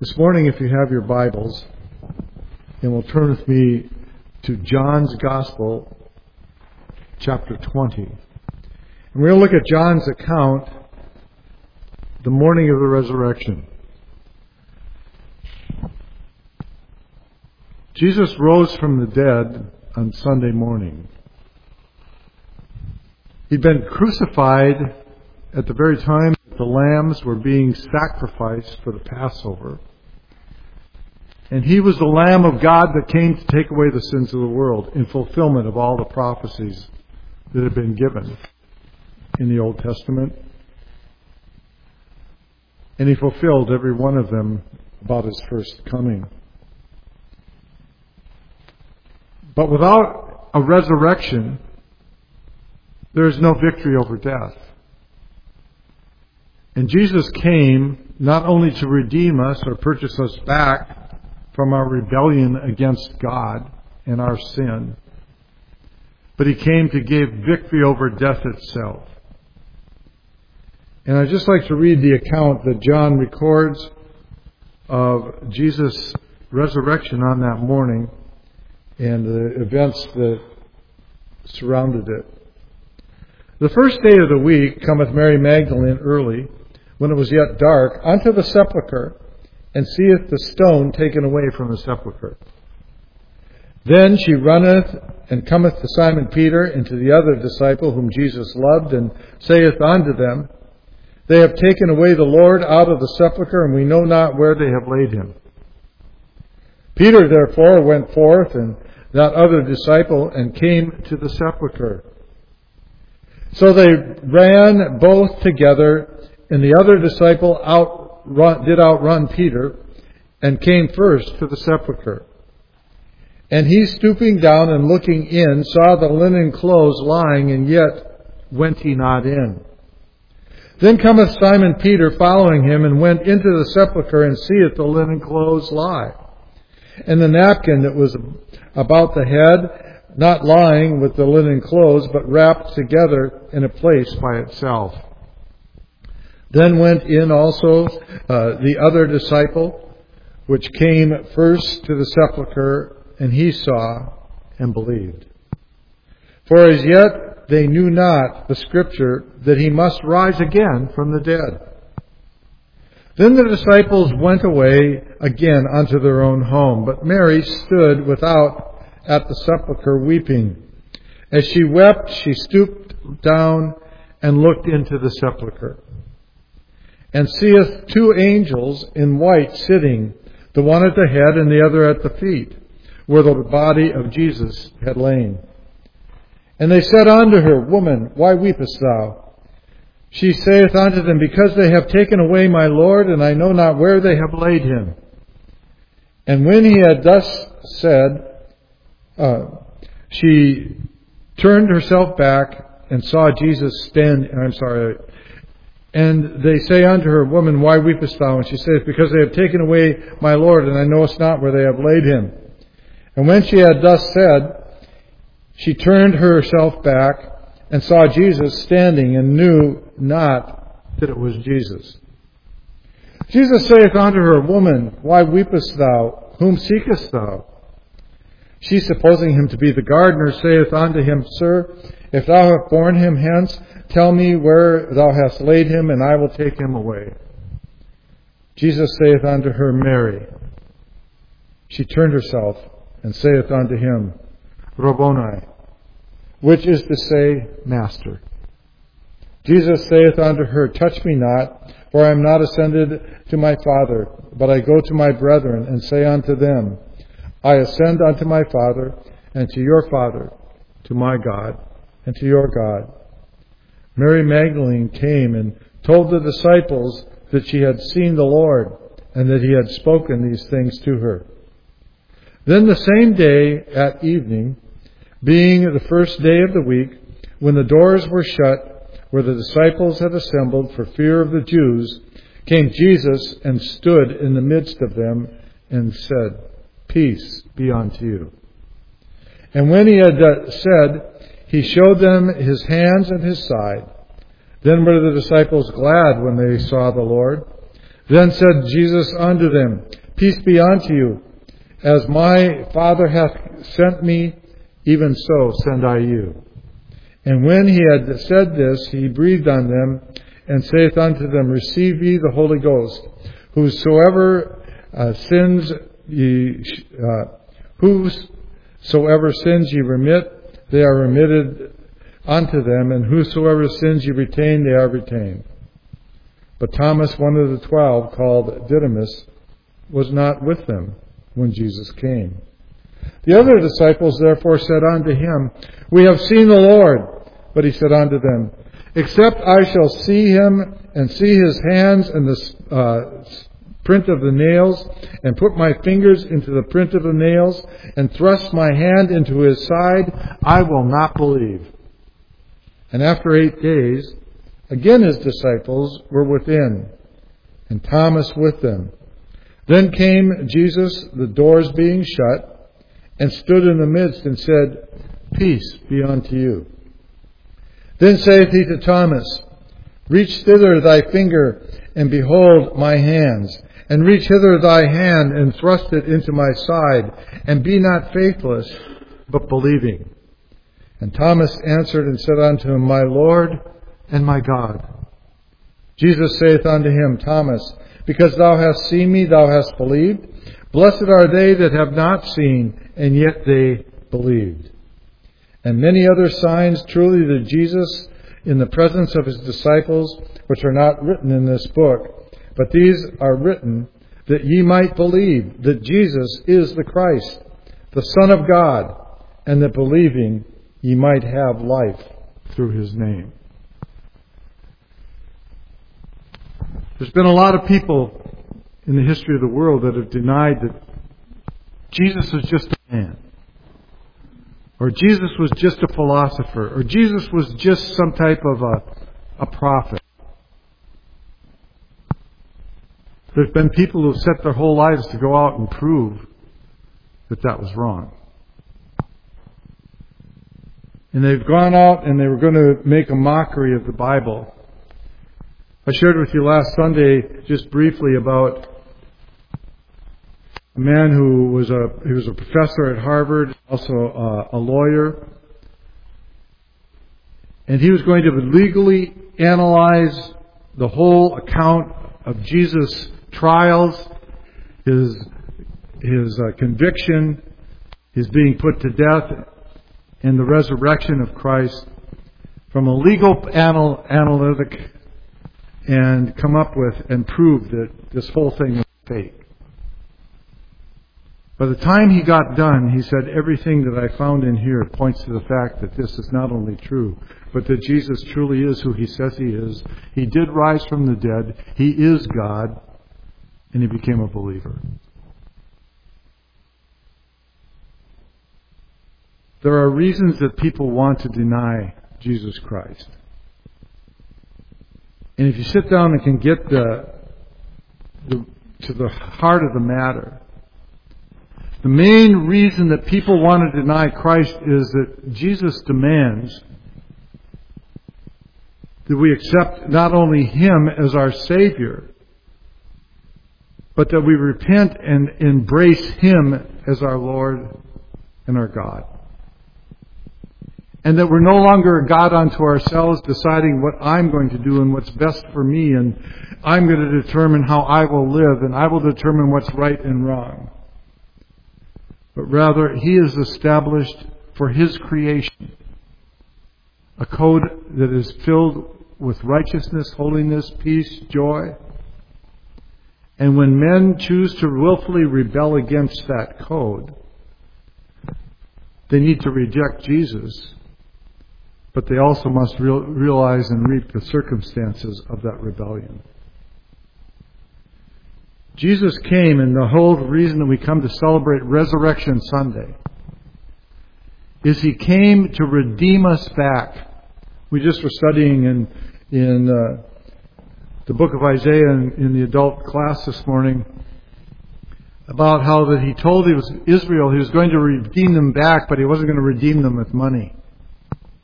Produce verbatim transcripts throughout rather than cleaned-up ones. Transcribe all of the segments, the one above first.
This morning, if you have your Bibles, and will turn with me to John's Gospel, chapter twenty. And we're going to look at John's account, the morning of the resurrection. Jesus rose from the dead on Sunday morning. He'd been crucified at the very time that the lambs were being sacrificed for the Passover. And he was the Lamb of God that came to take away the sins of the world in fulfillment of all the prophecies that had been given in the Old Testament. And he fulfilled every one of them about his first coming. But without a resurrection, there is no victory over death. And Jesus came not only to redeem us or purchase us back from our rebellion against God and our sin, but he came to give victory over death itself. And I'd just like to read the account that John records of Jesus' resurrection on that morning and the events that surrounded it. The first day of the week cometh Mary Magdalene early, when it was yet dark, unto the sepulchre, and seeth the stone taken away from the sepulchre. Then she runneth and cometh to Simon Peter and to the other disciple whom Jesus loved, and saith unto them, They have taken away the Lord out of the sepulchre, and we know not where they have laid him. Peter therefore went forth, and that other disciple, and came to the sepulchre. So they ran both together, and the other disciple outrun, did outrun Peter, and came first to the sepulchre. And he, stooping down and looking in, saw the linen clothes lying, and yet went he not in. Then cometh Simon Peter following him, and went into the sepulchre, and seeth the linen clothes lie, and the napkin that was about the head, not lying with the linen clothes, but wrapped together in a place by itself. Then went in also uh, the other disciple, which came first to the sepulchre, and he saw and believed. For as yet they knew not the Scripture, that he must rise again from the dead. Then the disciples went away again unto their own home, but Mary stood without at the sepulchre weeping. As she wept, she stooped down and looked into the sepulchre, and seeth two angels in white sitting, the one at the head and the other at the feet, where the body of Jesus had lain. And they said unto her, Woman, why weepest thou? She saith unto them, Because they have taken away my Lord, and I know not where they have laid him. And when he had thus said, uh, she turned herself back and saw Jesus stand. I'm sorry. And they say unto her, Woman, why weepest thou? And she saith, Because they have taken away my Lord, and I knowest not where they have laid him. And when she had thus said, she turned herself back and saw Jesus standing, and knew not that it was Jesus. Jesus saith unto her, Woman, why weepest thou? Whom seekest thou? She, supposing him to be the gardener, saith unto him, Sir, if thou have borne him hence, tell me where thou hast laid him, and I will take him away. Jesus saith unto her, Mary. She turned herself and saith unto him, Rabboni, which is to say, Master. Jesus saith unto her, Touch me not, for I am not ascended to my Father, but I go to my brethren, and say unto them, I ascend unto my Father, and to your Father, to my God, and to your God. Mary Magdalene came and told the disciples that she had seen the Lord, and that he had spoken these things to her. Then the same day at evening, being the first day of the week, when the doors were shut, where the disciples had assembled for fear of the Jews, came Jesus and stood in the midst of them, and said, Peace be unto you. And when he had said, he showed them his hands and his side. Then were the disciples glad when they saw the Lord. Then said Jesus unto them, Peace be unto you. As my Father hath sent me, even so send I you. And when he had said this, he breathed on them, and saith unto them, Receive ye the Holy Ghost. Whosoever uh, sins ye, uh, whosoever sins ye remit, they are remitted unto them, and whosoever sins ye retain, they are retained. But Thomas, one of the twelve, called Didymus, was not with them when Jesus came. The other disciples therefore said unto him, We have seen the Lord. But he said unto them, Except I shall see him, and see his hands and the uh, print of the nails, and put my fingers into the print of the nails, and thrust my hand into his side, I will not believe. And after eight days, again his disciples were within, and Thomas with them. Then came Jesus, the doors being shut, and stood in the midst, and said, Peace be unto you. Then saith he to Thomas, Reach thither thy finger, and behold my hands, and reach hither thy hand, and thrust it into my side, and be not faithless, but believing. And Thomas answered and said unto him, My Lord and my God. Jesus saith unto him, Thomas, because thou hast seen me, thou hast believed. Blessed are they that have not seen, and yet they believed. And many other signs truly did Jesus in the presence of his disciples, which are not written in this book, but these are written that ye might believe that Jesus is the Christ, the Son of God, and that believing ye might have life through his name. There's been a lot of people in the history of the world that have denied that Jesus was just a man, or Jesus was just a philosopher, or Jesus was just some type of a, a prophet. There's been people who have set their whole lives to go out and prove that that was wrong. And they've gone out and they were going to make a mockery of the Bible. I shared with you last Sunday just briefly about a man who was a he was a professor at Harvard, also a, a lawyer, and he was going to legally analyze the whole account of Jesus' trials, his his uh, conviction, his being put to death, and the resurrection of Christ from a legal anal- analytic, and come up with and prove that this whole thing was fake. By the time he got done, he said, everything that I found in here points to the fact that this is not only true, but that Jesus truly is who he says he is. He did rise from the dead. He is God. And he became a believer. There are reasons that people want to deny Jesus Christ. And if you sit down and can get the, the to the heart of the matter, the main reason that people want to deny Christ is that Jesus demands that we accept not only him as our Savior, but that we repent and embrace him as our Lord and our God. And that we're no longer a God unto ourselves, deciding what I'm going to do and what's best for me, and I'm going to determine how I will live, and I will determine what's right and wrong. But rather, he is established for his creation a code that is filled with righteousness, holiness, peace, joy. And when men choose to willfully rebel against that code, they need to reject Jesus, but they also must real, realize and reap the circumstances of that rebellion. Jesus came, and the whole reason that we come to celebrate Resurrection Sunday is he came to redeem us back. We just were studying in in uh, the book of Isaiah in, in the adult class this morning about how that he told he was Israel he was going to redeem them back, but he wasn't going to redeem them with money.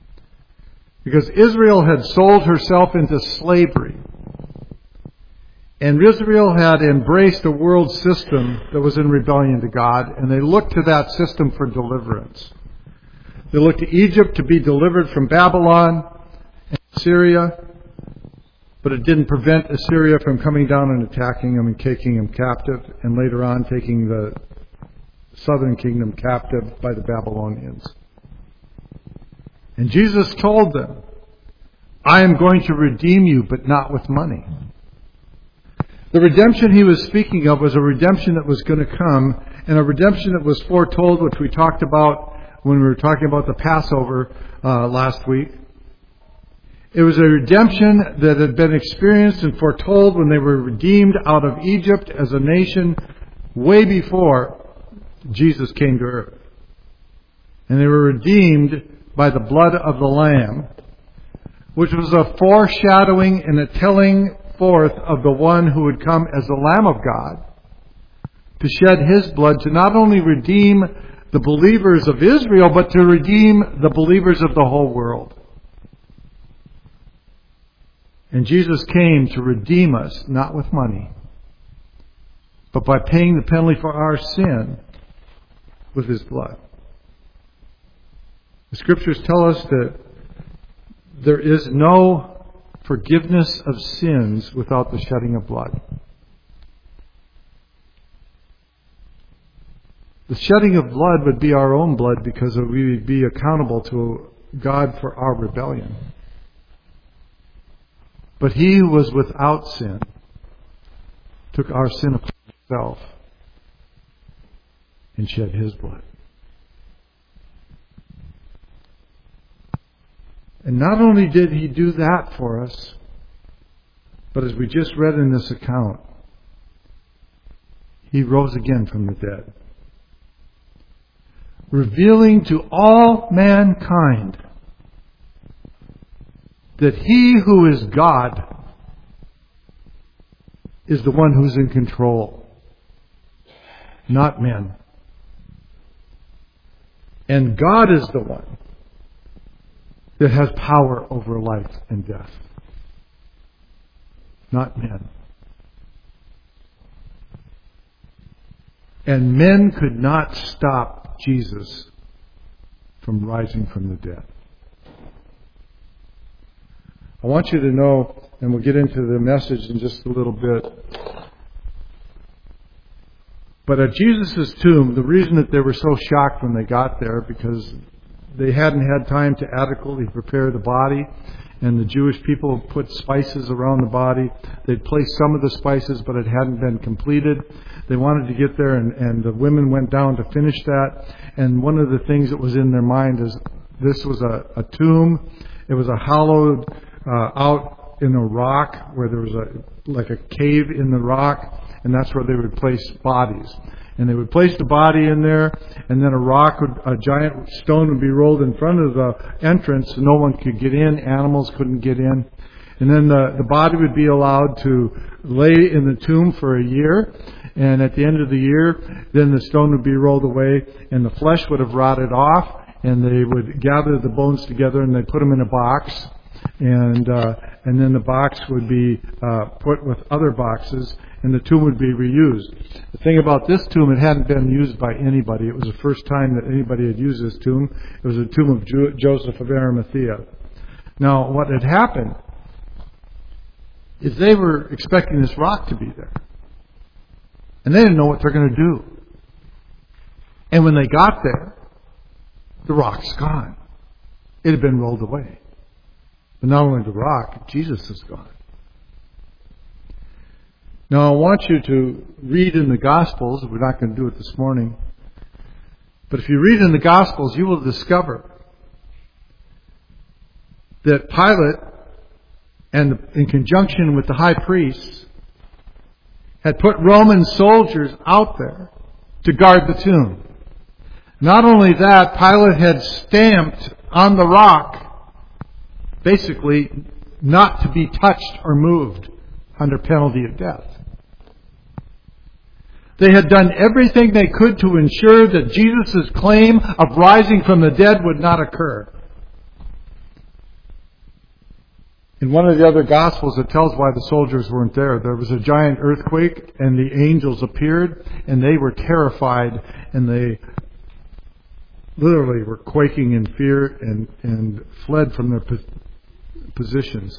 Because Israel had sold herself into slavery. And Israel had embraced a world system that was in rebellion to God, and they looked to that system for deliverance. They looked to Egypt to be delivered from Babylon and Syria, but it didn't prevent Assyria from coming down and attacking them and taking them captive, and later on taking the southern kingdom captive by the Babylonians. And Jesus told them, I am going to redeem you, but not with money. The redemption he was speaking of was a redemption that was going to come, and a redemption that was foretold, which we talked about when we were talking about the Passover uh, last week. It was a redemption that had been experienced and foretold when they were redeemed out of Egypt as a nation way before Jesus came to earth. And they were redeemed by the blood of the Lamb, which was a foreshadowing and a telling forth of the one who would come as the Lamb of God to shed his blood to not only redeem the believers of Israel, but to redeem the believers of the whole world. And Jesus came to redeem us, not with money, but by paying the penalty for our sin with his blood. The Scriptures tell us that there is no forgiveness of sins without the shedding of blood. The shedding of blood would be our own blood because we would be accountable to God for our rebellion. But he who was without sin took our sin upon himself and shed his blood. And not only did he do that for us, but as we just read in this account, he rose again from the dead, revealing to all mankind that he who is God is the one who's in control, not men. And God is the one that has power over life and death, not men. And men could not stop Jesus from rising from the dead. I want you to know, and we'll get into the message in just a little bit, but at Jesus' tomb, the reason that they were so shocked when they got there, because they hadn't had time to adequately prepare the body, and the Jewish people put spices around the body. They'd placed some of the spices, but it hadn't been completed. They wanted to get there, and, and the women went down to finish that. And one of the things that was in their mind is this was a, a tomb. It was a hollowed uh, out in a rock where there was a like a cave in the rock, and that's where they would place bodies. And they would place the body in there, and then a rock, would, a giant stone would be rolled in front of the entrance, so no one could get in, animals couldn't get in. And then the, the body would be allowed to lay in the tomb for a year, and at the end of the year, then the stone would be rolled away, and the flesh would have rotted off, and they would gather the bones together, and they'd put them in a box, and uh, and then the box would be uh, put with other boxes, and the tomb would be reused. The thing about this tomb, it hadn't been used by anybody. It was the first time that anybody had used this tomb. It was a tomb of Jo- Joseph of Arimathea. Now, what had happened is they were expecting this rock to be there. And they didn't know what they're going to do. And when they got there, the rock's gone. It had been rolled away. But not only the rock, Jesus is gone. Now I want you to read in the Gospels. We're not going to do it this morning. But if you read in the Gospels, you will discover that Pilate, and in conjunction with the high priests, had put Roman soldiers out there to guard the tomb. Not only that, Pilate had stamped on the rock, basically, not to be touched or moved under penalty of death. They had done everything they could to ensure that Jesus' claim of rising from the dead would not occur. In one of the other Gospels, it tells why the soldiers weren't there. There was a giant earthquake, and the angels appeared, and they were terrified, and they literally were quaking in fear and, and fled from their positions.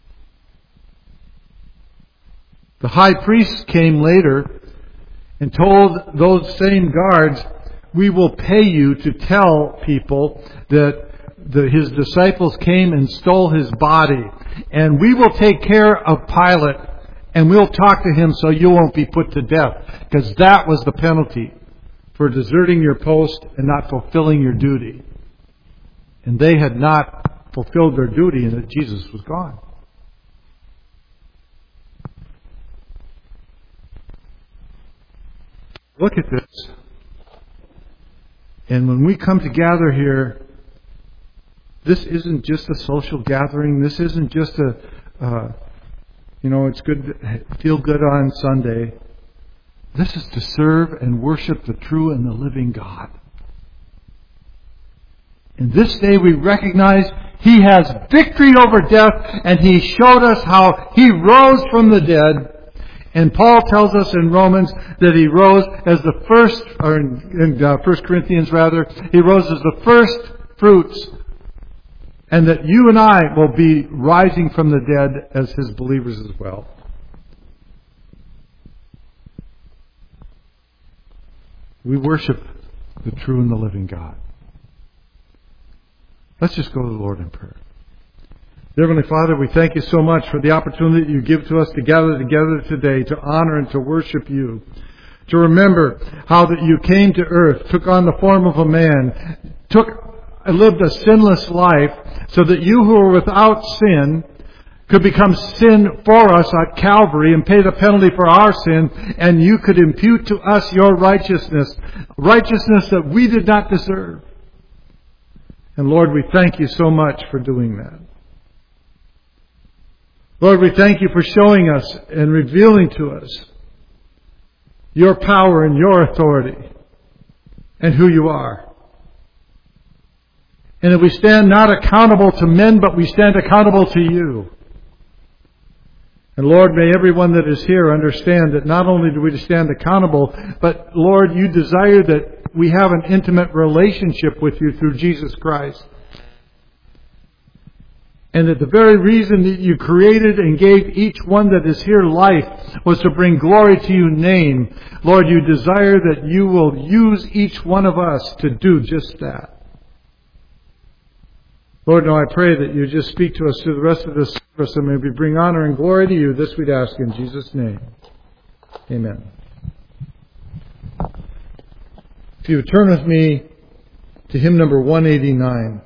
The high priest came later and told those same guards, "We will pay you to tell people that the, his disciples came and stole his body. And we will take care of Pilate, and we'll talk to him so you won't be put to death." Because that was the penalty for deserting your post and not fulfilling your duty. And they had not fulfilled their duty, and that Jesus was gone. Look at this. And when we come to gather here, this isn't just a social gathering. This isn't just a, uh, you know, it's good to feel good on Sunday. This is to serve and worship the true and the living God. And this day we recognize He has victory over death, and He showed us how He rose from the dead. And Paul tells us in Romans that He rose as the first, or in, in uh, First Corinthians rather, He rose as the first fruits. And that you and I will be rising from the dead as His believers as well. We worship the true and the living God. Let's just go to the Lord in prayer. Dear Heavenly Father, we thank You so much for the opportunity You give to us to gather together today to honor and to worship You. To remember how that You came to earth, took on the form of a man, took lived a sinless life so that You who are without sin could become sin for us at Calvary and pay the penalty for our sin, and You could impute to us Your righteousness, righteousness that we did not deserve. And Lord, we thank You so much for doing that. Lord, we thank You for showing us and revealing to us Your power and Your authority and who You are. And that we stand not accountable to men, but we stand accountable to You. And Lord, may everyone that is here understand that not only do we stand accountable, but Lord, You desire that we have an intimate relationship with You through Jesus Christ. And that the very reason that You created and gave each one that is here life was to bring glory to Your name. Lord, You desire that You will use each one of us to do just that. Lord, now I pray that You just speak to us through the rest of this service, and may we bring honor and glory to You. This we'd ask in Jesus' name. Amen. If you would turn with me to hymn number one eighty-nine.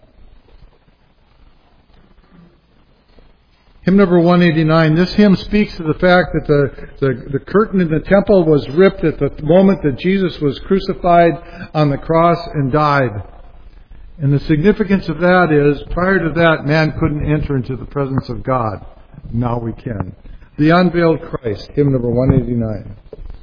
Hymn number one eighty-nine. This hymn speaks to the fact that the, the, the curtain in the temple was ripped at the moment that Jesus was crucified on the cross and died. And the significance of that is, prior to that, man couldn't enter into the presence of God. Now we can. The Unveiled Christ, hymn number one eighty-nine.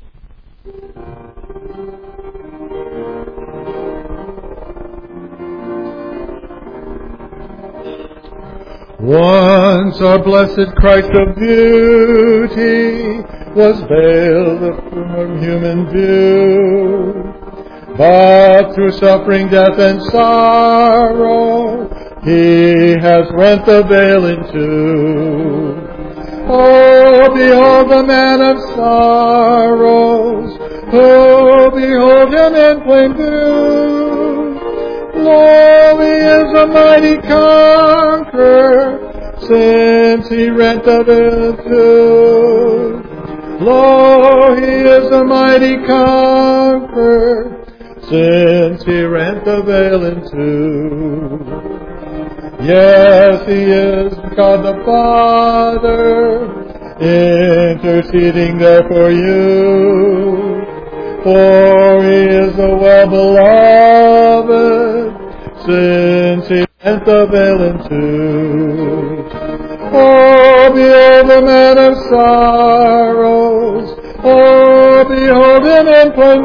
Once our blessed Christ of beauty was veiled from human view, but through suffering, death, and sorrow, He has rent the veil in two. Oh, behold the man of sorrows! Oh, behold Him in plain view! Lo, He is a mighty conqueror, since He rent the veil in two. Lo, He is a mighty conqueror, since He rent the veil in two. Yes, He is God the Father, interceding there for you. For He is the well-beloved, since He rent the veil in two. Oh, behold the man of sorrows! Oh, behold Him in plain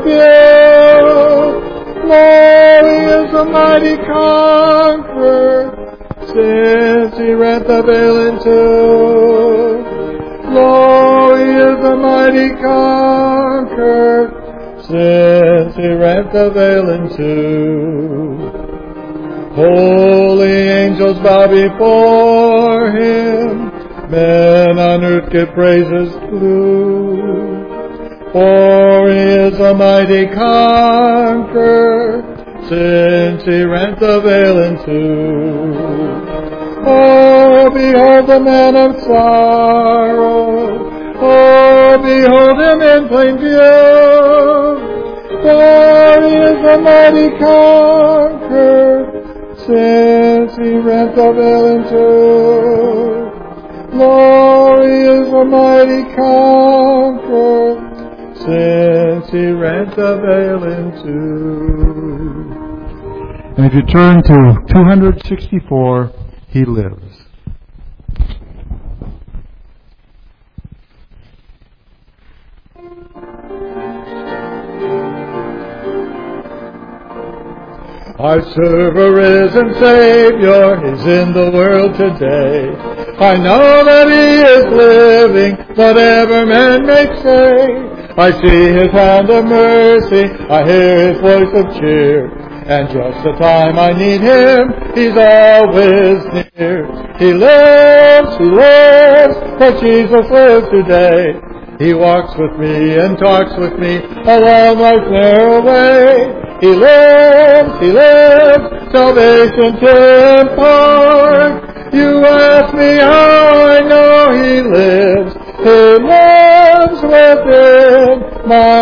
view! Lo, He is a mighty conqueror, since He rent the veil in two. Lo, He is the mighty conqueror, since He rent the veil in two. Holy angels bow before Him, men on earth give praises blue. For He is a mighty conqueror, since He rent the veil in two. Oh, behold the man of sorrow, oh, behold Him in plain view. For He is a mighty conqueror, since He rent the veil in two. Lord, He is a mighty conqueror, since He rent the veil in two. And if you turn to two sixty-four, He lives. Our serve a risen Savior is in the world today. I know that He is living, whatever men may say. I see His hand of mercy, I hear His voice of cheer. And just the time I need Him, He's always near. He lives, He lives, but Jesus lives today. He walks with me and talks with me along life's narrow way. He lives, He lives, salvation to impart. You ask me how I know He lives. He lives within my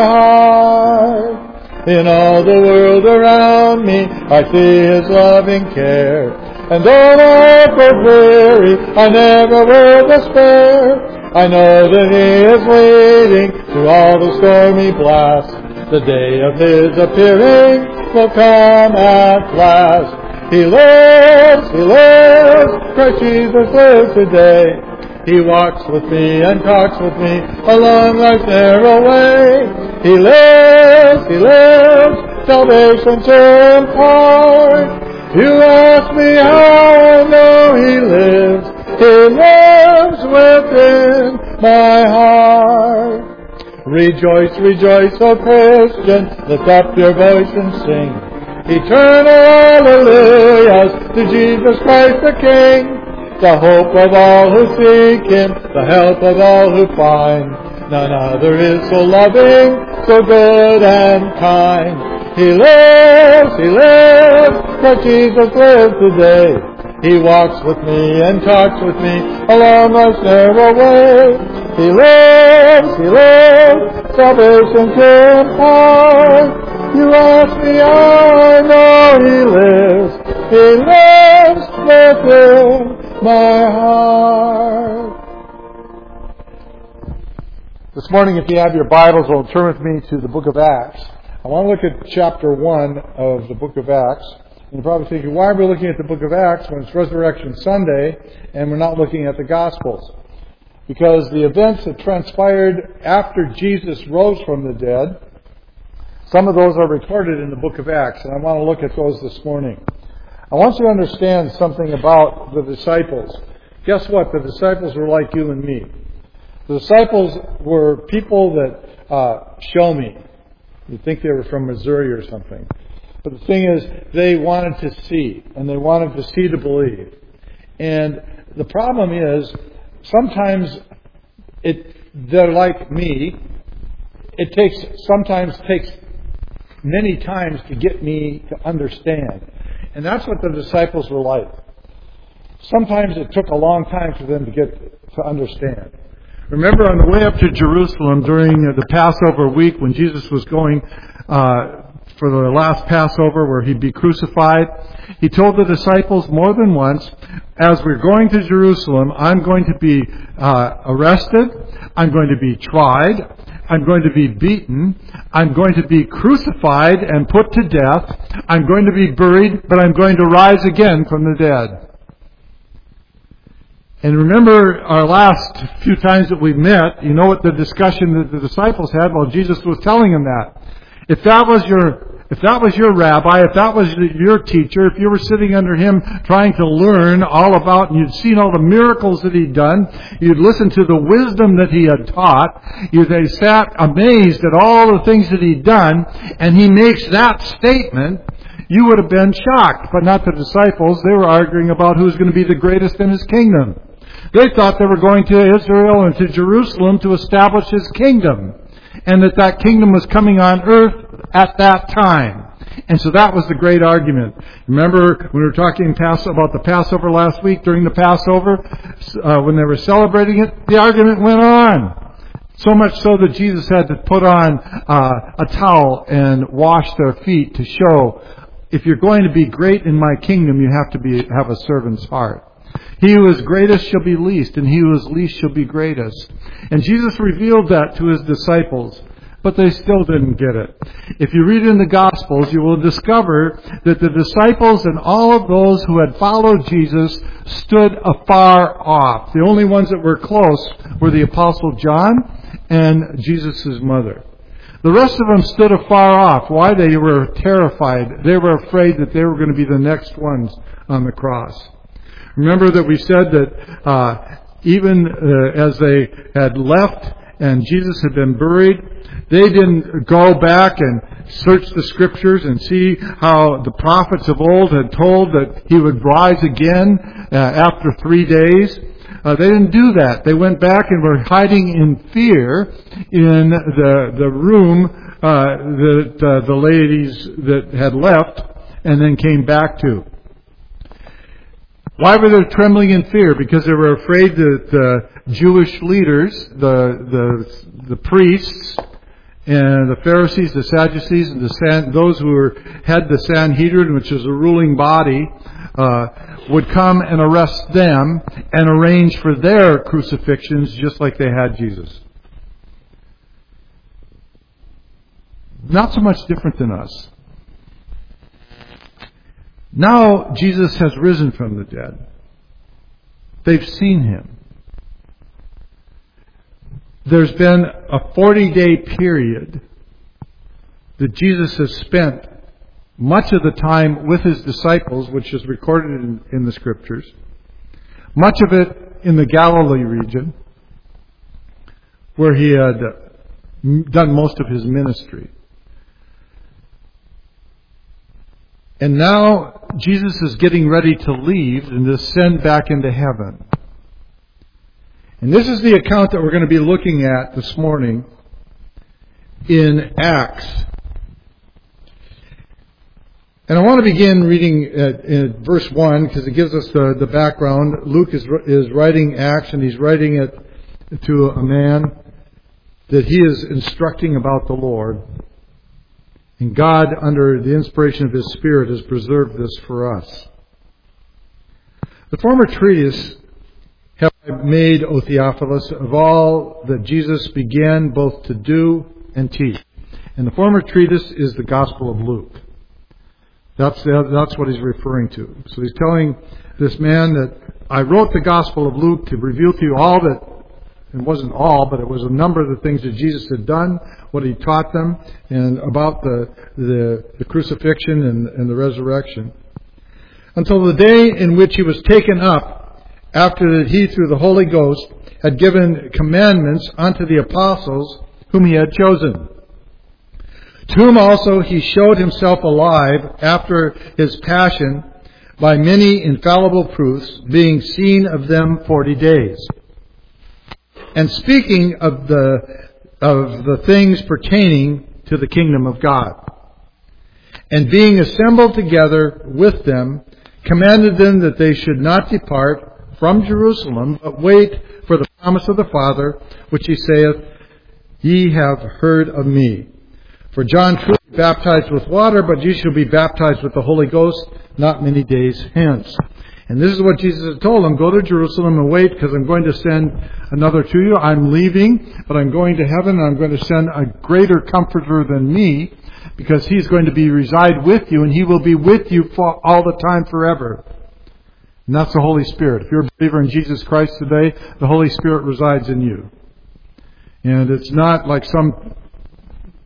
heart. In all the world around me, I see His loving care. And though I hope weary, I never will despair. I know that He is waiting through all the stormy blasts. The day of His appearing will come at last. He lives, He lives, Christ Jesus lives today. He walks with me and talks with me along life's narrow way. He lives, He lives, salvation to impart. You ask me how I know He lives. He lives within my heart. Rejoice, rejoice, O Christian, lift up your voice and sing eternal hallelujahs to Jesus Christ the King, the hope of all who seek Him, the help of all who find. None other is so loving, so good and kind. He lives, He lives, but Jesus lives today. He walks with me and talks with me along life's narrow way. He lives, He lives, salvation to impart. You ask me how I know He lives. He lives within my heart. This morning, if you have your Bibles, will turn with me to the book of Acts. I want to look at chapter one of the book of Acts. And you're probably thinking, why are we looking at the book of Acts when it's Resurrection Sunday and we're not looking at the Gospels? Because the events that transpired after Jesus rose from the dead, some of those are recorded in the book of Acts, and I want to look at those this morning. I want you to understand something about the disciples. Guess what? The disciples were like you and me. The disciples were people that uh, show me. You'd think they were from Missouri or something. But the thing is, they wanted to see, and they wanted to see to believe. And the problem is, sometimes it they're like me. It takes sometimes takes many times to get me to understand. And that's what the disciples were like. Sometimes it took a long time for them to get to understand. Remember on the way up to Jerusalem during the Passover week when Jesus was going uh, for the last Passover where He'd be crucified, He told the disciples more than once, as we're going to Jerusalem, I'm going to be uh, arrested, I'm going to be tried, I'm going to be beaten, I'm going to be crucified and put to death, I'm going to be buried, but I'm going to rise again from the dead. And remember our last few times that we met, you know what the discussion that the disciples had while Jesus was telling them that. If that was your if that was your rabbi, if that was your teacher, if you were sitting under him trying to learn all about, and you'd seen all the miracles that he'd done, you'd listened to the wisdom that he had taught, you they sat amazed at all the things that he'd done, and he makes that statement, you would have been shocked. But not the disciples. They were arguing about who's going to be the greatest in his kingdom. They thought they were going to Israel and to Jerusalem to establish his kingdom, and that that kingdom was coming on earth at that time. And so that was the great argument. Remember when we were talking Pass- about the Passover last week, during the Passover, uh, when they were celebrating it, the argument went on. So much so that Jesus had to put on uh, a towel and wash their feet to show, if you're going to be great in my kingdom, you have to be have a servant's heart. He who is greatest shall be least, and he who is least shall be greatest. And Jesus revealed that to his disciples, but they still didn't get it. If you read in the Gospels, you will discover that the disciples and all of those who had followed Jesus stood afar off. The only ones that were close were the Apostle John and Jesus' mother. The rest of them stood afar off. Why? They were terrified. They were afraid that they were going to be the next ones on the cross. Remember that we said that uh, even uh, as they had left and Jesus had been buried, they didn't go back and search the Scriptures and see how the prophets of old had told that he would rise again uh, after three days. Uh, they didn't do that. They went back and were hiding in fear in the the room uh, that uh, the ladies that had left and then came back to. Why were they trembling in fear? Because they were afraid that the Jewish leaders, the the the priests, and the Pharisees, the Sadducees, and the San, those who were, had the Sanhedrin, which is a ruling body, uh, would come and arrest them and arrange for their crucifixions just like they had Jesus. Not so much different than us. Now Jesus has risen from the dead. They've seen him. There's been a forty-day period that Jesus has spent much of the time with his disciples, which is recorded in, in the Scriptures, much of it in the Galilee region, where he had done most of his ministry. And now Jesus is getting ready to leave and to ascend back into heaven. And this is the account that we're going to be looking at this morning in Acts. And I want to begin reading at, at verse one because it gives us the, the background. Luke is, is writing Acts, and he's writing it to a man that he is instructing about the Lord. And God, under the inspiration of His Spirit, has preserved this for us. The former treatise have I made, O Theophilus, of all that Jesus began both to do and teach. And the former treatise is the Gospel of Luke. That's the, that's what he's referring to. So he's telling this man that I wrote the Gospel of Luke to reveal to you all that, it wasn't all, but it was a number of the things that Jesus had done, what he taught them, and about the the, the crucifixion and, and the resurrection. Until the day in which he was taken up, after that he, through the Holy Ghost, had given commandments unto the apostles whom he had chosen. To whom also he showed himself alive after his passion by many infallible proofs, being seen of them forty days. And speaking of the of the things pertaining to the kingdom of God. And being assembled together with them, commanded them that they should not depart from Jerusalem, but wait for the promise of the Father, which he saith, Ye have heard of me. For John truly baptized with water, but ye shall be baptized with the Holy Ghost not many days hence. And this is what Jesus had told them. Go to Jerusalem and wait, because I'm going to send another to you. I'm leaving, but I'm going to heaven, and I'm going to send a greater comforter than me, because he's going to be reside with you, and he will be with you for all the time forever. And that's the Holy Spirit. If you're a believer in Jesus Christ today, the Holy Spirit resides in you. And it's not like some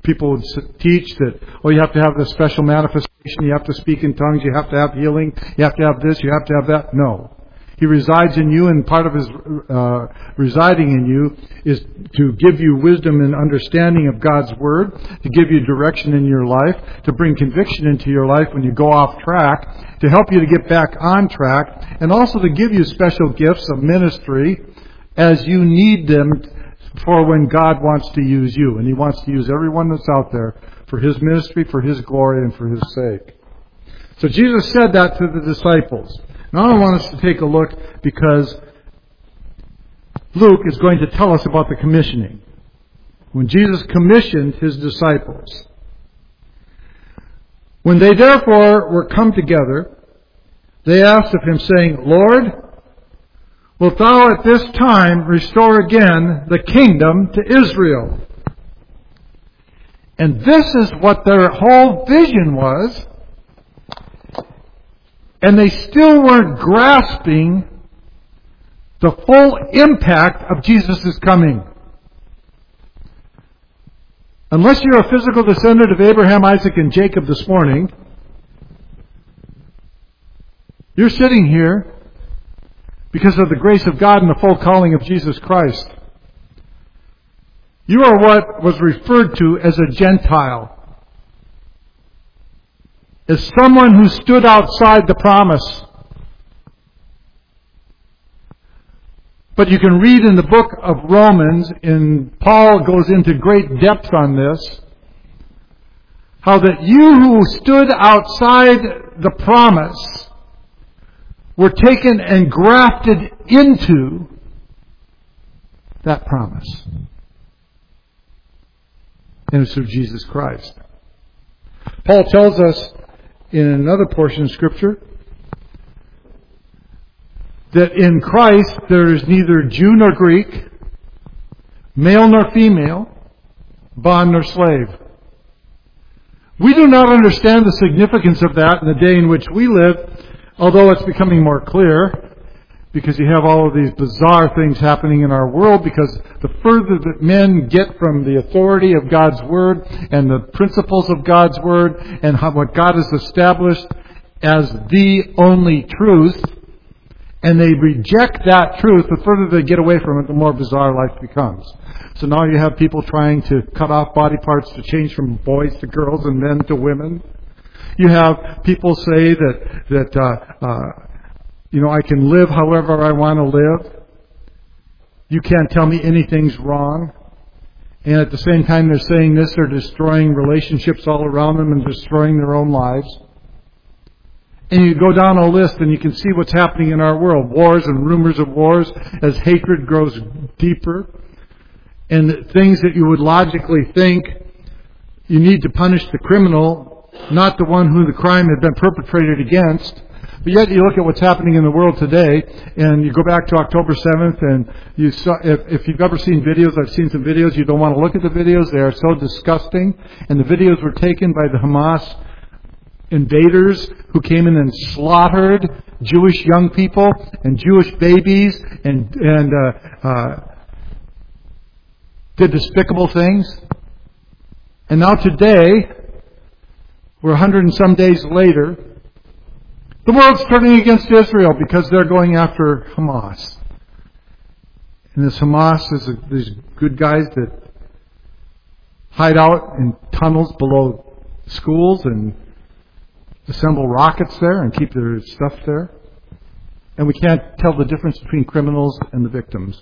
People would teach that, oh, you have to have this special manifestation, you have to speak in tongues, you have to have healing, you have to have this, you have to have that. No. He resides in you, and part of His uh, residing in you is to give you wisdom and understanding of God's Word, to give you direction in your life, to bring conviction into your life when you go off track, to help you to get back on track, and also to give you special gifts of ministry as you need them for when God wants to use you. And He wants to use everyone that's out there for His ministry, for His glory, and for His sake. So Jesus said that to the disciples. Now I want us to take a look, because Luke is going to tell us about the commissioning. When Jesus commissioned His disciples. When they therefore were come together, they asked of Him, saying, Lord, wilt Thou at this time restore again the kingdom to Israel? And this is what their whole vision was. And they still weren't grasping the full impact of Jesus' coming. Unless you're a physical descendant of Abraham, Isaac, and Jacob this morning, you're sitting here because of the grace of God and the full calling of Jesus Christ. You are what was referred to as a Gentile. As someone who stood outside the promise. But you can read in the book of Romans, and Paul goes into great depth on this, how that you who stood outside the promise were taken and grafted into that promise. And it's through Jesus Christ. Paul tells us in another portion of Scripture that in Christ there is neither Jew nor Greek, male nor female, bond nor slave. We do not understand the significance of that in the day in which we live, although it's becoming more clear, because you have all of these bizarre things happening in our world, because the further that men get from the authority of God's Word and the principles of God's Word and how, what God has established as the only truth, and they reject that truth, the further they get away from it, the more bizarre life becomes. So now you have people trying to cut off body parts to change from boys to girls and men to women. You have people say that, that uh, uh, you know, I can live however I want to live. You can't tell me anything's wrong. And at the same time they're saying this, they're destroying relationships all around them and destroying their own lives. And you go down a list and you can see what's happening in our world. Wars and rumors of wars as hatred grows deeper. And things that you would logically think you need to punish the criminal, not the one who the crime had been perpetrated against. But yet you look at what's happening in the world today, and you go back to October seventh, and you saw, if, if you've ever seen videos, I've seen some videos, you don't want to look at the videos, they are so disgusting. And the videos were taken by the Hamas invaders who came in and slaughtered Jewish young people and Jewish babies and, and uh, uh, did despicable things. And now today, we're a hundred and some days later, the world's turning against Israel because they're going after Hamas. And this Hamas is a, these good guys that hide out in tunnels below schools and assemble rockets there and keep their stuff there. And we can't tell the difference between criminals and the victims.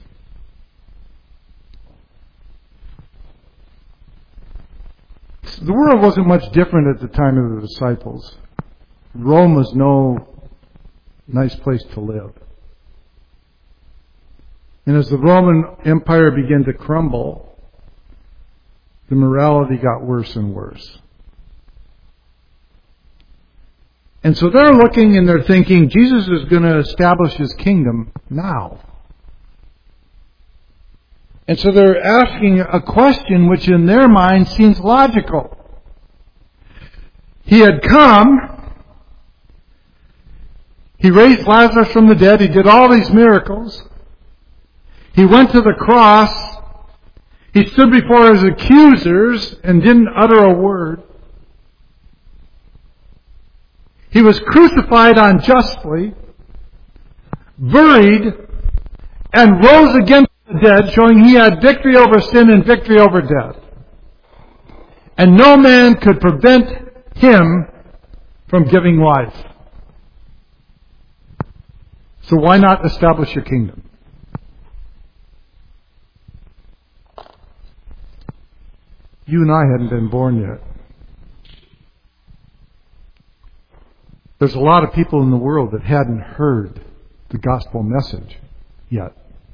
The world wasn't much different at the time of the disciples. Rome was no nice place to live. And as the Roman Empire began to crumble, the morality got worse and worse. And so they're looking and they're thinking, Jesus is going to establish His kingdom now. And so they're asking a question which in their mind seems logical. He had come, He raised Lazarus from the dead, He did all these miracles, He went to the cross, He stood before his accusers and didn't utter a word. He was crucified unjustly, buried, and rose again from the dead, showing he had victory over sin and victory over death. And no man could prevent him from giving life. So why not establish your kingdom? You and I hadn't been born yet. There's a lot of people in the world that hadn't heard the gospel message yet.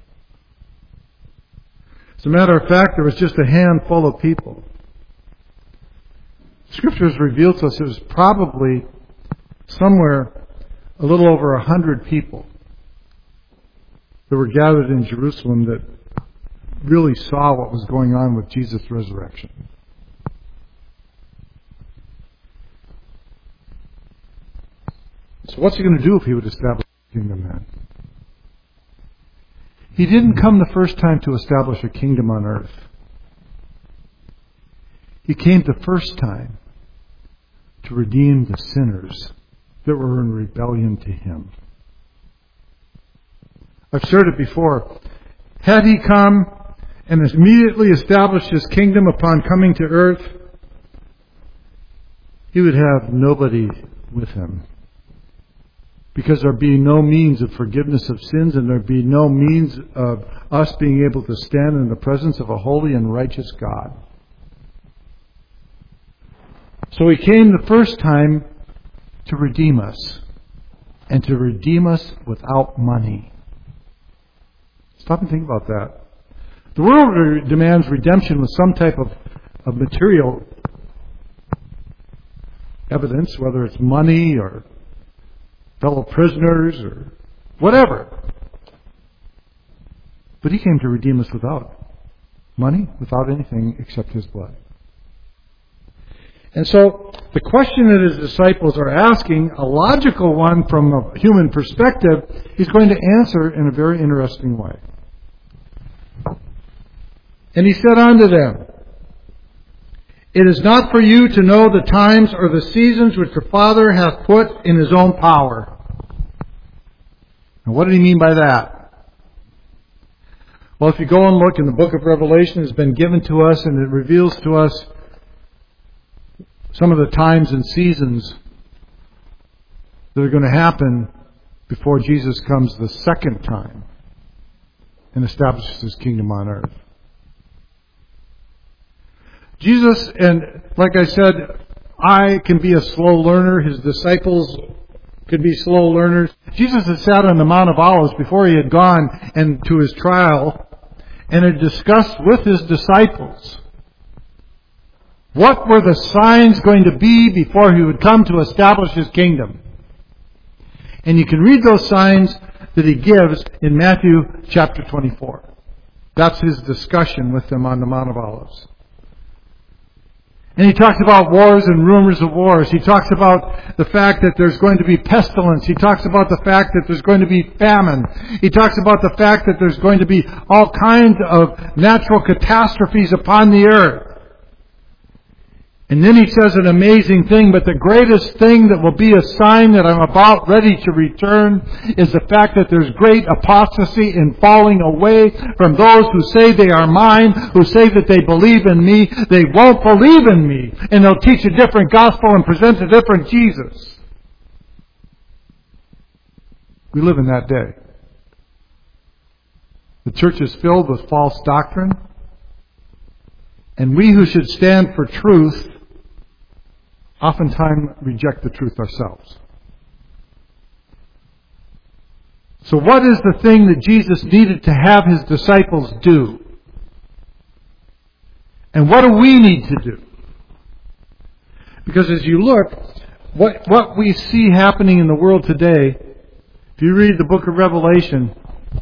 As a matter of fact, there was just a handful of people. Scriptures reveal to us it was probably somewhere a little over a hundred people that were gathered in Jerusalem that really saw what was going on with Jesus' resurrection. So what's he going to do if he would establish a kingdom then? He didn't come the first time to establish a kingdom on earth. He came the first time to redeem the sinners that were in rebellion to him. I've shared it before. Had he come and immediately established his kingdom upon coming to earth, he would have nobody with him. Because there'd be no means of forgiveness of sins, and there'd be no means of us being able to stand in the presence of a holy and righteous God. So he came the first time to redeem us, and to redeem us without money. Stop and think about that. The world demands redemption with some type of, of material evidence, whether it's money or fellow prisoners or whatever. But he came to redeem us without money, without anything except his blood. And so the question that his disciples are asking, a logical one from a human perspective, he's going to answer in a very interesting way. And he said unto them, It is not for you to know the times or the seasons which the Father hath put in his own power. Now what did he mean by that? Well, if you go and look in the book of Revelation, it's been given to us and it reveals to us some of the times and seasons that are going to happen before Jesus comes the second time and establishes his kingdom on earth. Jesus, and like I said, I can be a slow learner. His disciples could be slow learners. Jesus had sat on the Mount of Olives before he had gone and to his trial and had discussed with his disciples what were the signs going to be before he would come to establish his kingdom. And you can read those signs that he gives in Matthew chapter twenty-four. That's his discussion with them on the Mount of Olives. And he talks about wars and rumors of wars. He talks about the fact that there's going to be pestilence. He talks about the fact that there's going to be famine. He talks about the fact that there's going to be all kinds of natural catastrophes upon the earth. And then he says an amazing thing, but the greatest thing that will be a sign that I'm about ready to return is the fact that there's great apostasy and falling away from those who say they are mine, who say that they believe in me. They won't believe in me, and they'll teach a different gospel and present a different Jesus. We live in that day. The church is filled with false doctrine, and we who should stand for truth oftentimes reject the truth ourselves. So what is the thing that Jesus needed to have his disciples do? And what do we need to do? Because as you look, what, what we see happening in the world today, if you read the book of Revelation,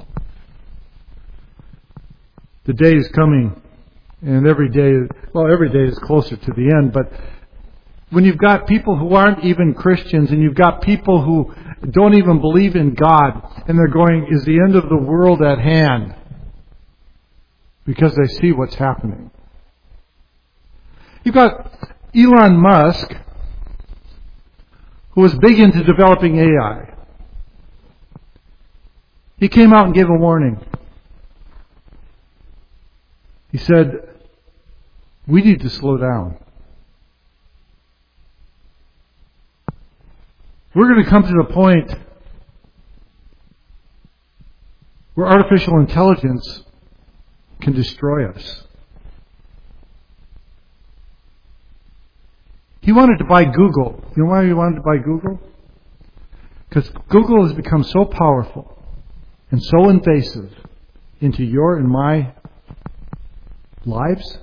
the day is coming, and every day, well, every day is closer to the end, but when you've got people who aren't even Christians, and you've got people who don't even believe in God, and they're going, is the end of the world at hand? because they see what's happening. You've got Elon Musk, who was big into developing A I. He came out and gave a warning. He said, we need to slow down. We're going to come to the point where artificial intelligence can destroy us. He wanted to buy Google. You know why he wanted to buy Google? Because Google has become so powerful and so invasive into your and my lives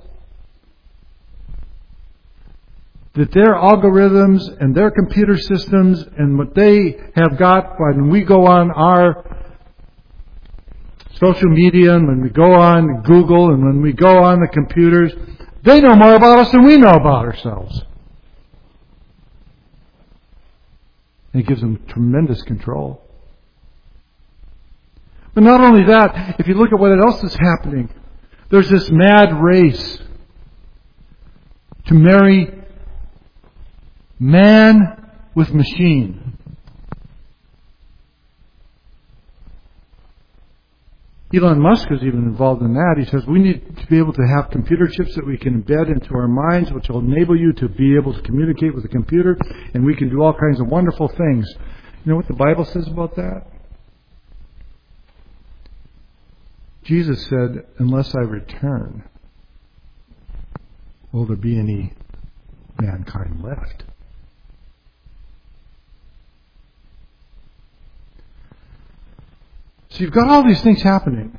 that their algorithms and their computer systems and what they have got when we go on our social media and when we go on Google and when we go on the computers, they know more about us than we know about ourselves. And it gives them tremendous control. But not only that, if you look at what else is happening, there's this mad race to marry man with machine. Elon Musk is even involved in that. He says we need to be able to have computer chips that we can embed into our minds, which will enable you to be able to communicate with the computer, and we can do all kinds of wonderful things. You know what the Bible says about that? Jesus said, unless I return, will there be any mankind left? So you've got all these things happening.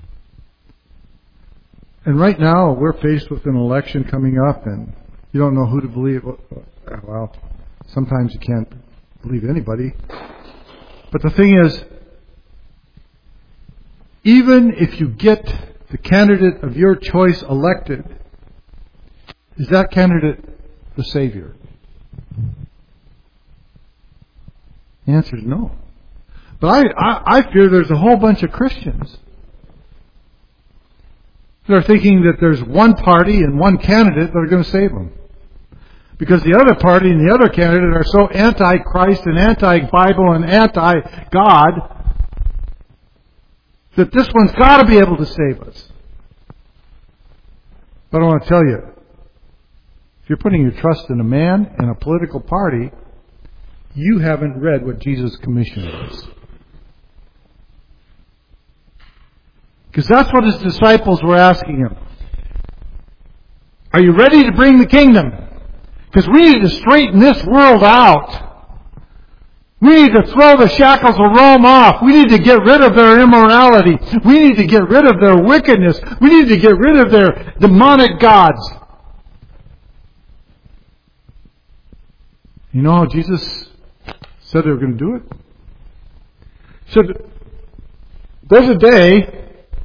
And right now, we're faced with an election coming up, and you don't know who to believe. Well, sometimes you can't believe anybody. But the thing is, even if you get the candidate of your choice elected, is that candidate the Savior? The answer is no. But I, I, I fear there's a whole bunch of Christians that are thinking that there's one party and one candidate that are going to save them. Because the other party and the other candidate are so anti-Christ and anti-Bible and anti-God that this one's got to be able to save us. But I want to tell you, if you're putting your trust in a man and a political party, you haven't read what Jesus' commission is. Because that's what his disciples were asking him. Are you ready to bring the kingdom? Because we need to straighten this world out. We need to throw the shackles of Rome off. We need to get rid of their immorality. We need to get rid of their wickedness. We need to get rid of their demonic gods. You know how Jesus said they were going to do it? He said, there's a day,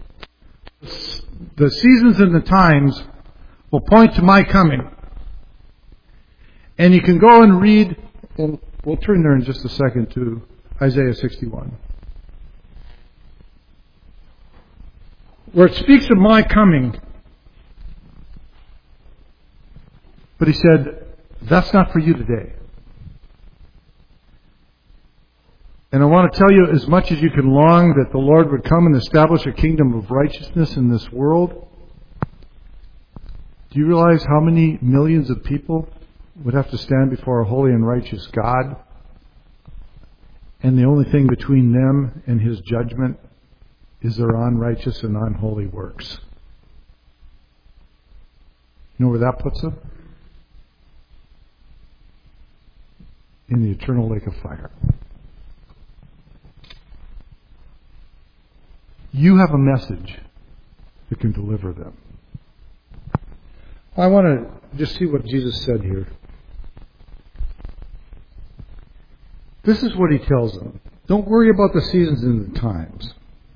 the seasons and the times will point to my coming. And you can go and read, and we'll turn there in just a second to Isaiah sixty-one, where it speaks of my coming. But he said, that's not for you today. And I want to tell you, as much as you can long that the Lord would come and establish a kingdom of righteousness in this world, do you realize how many millions of people would have to stand before a holy and righteous God? And the only thing between them and His judgment is their unrighteous and unholy works. You know where that puts them? In the eternal lake of fire. You have a message that can deliver them. I want to just see what Jesus said here. This is what He tells them. Don't worry about the seasons and the times.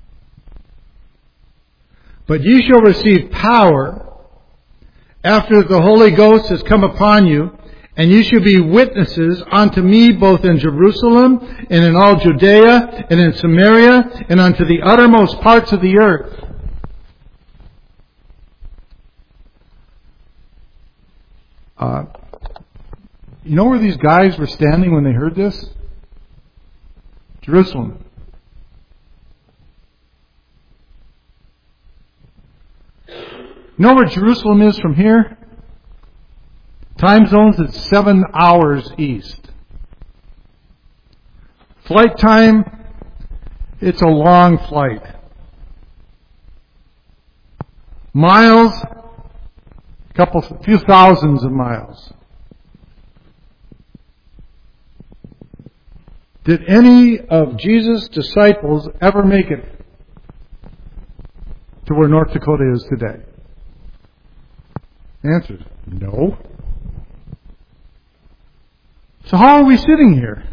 But ye shall receive power after the Holy Ghost has come upon you, and you shall be witnesses unto me both in Jerusalem and in all Judea and in Samaria and unto the uttermost parts of the earth. Uh, you know where these guys were standing when they heard this? Jerusalem. You know where Jerusalem is from here? Time zones, it's seven hours east. Flight time, it's a long flight. Miles, a couple, few thousands of miles. Did any of Jesus' disciples ever make it to where North Dakota is today? The answer is no. So how are we sitting here?